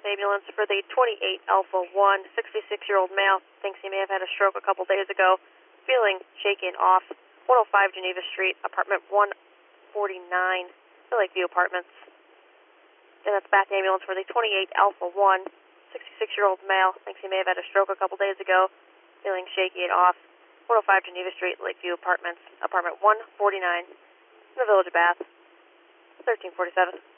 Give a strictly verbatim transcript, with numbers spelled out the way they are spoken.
ambulance for the twenty-eight Alpha one, sixty-six-year-old male. Thinks he may have had a stroke a couple days ago. Feeling shaken off. one oh five Geneva Street, apartment one forty-nine, the Lakeview Apartments. And that's Bath ambulance for the twenty-eight Alpha one, sixty-six-year-old male. Thinks he may have had a stroke a couple days ago. Feeling shaky and off. one oh five Geneva Street, Lakeview Apartments, apartment one forty-nine, in the Village of Bath. thirteen forty-seven.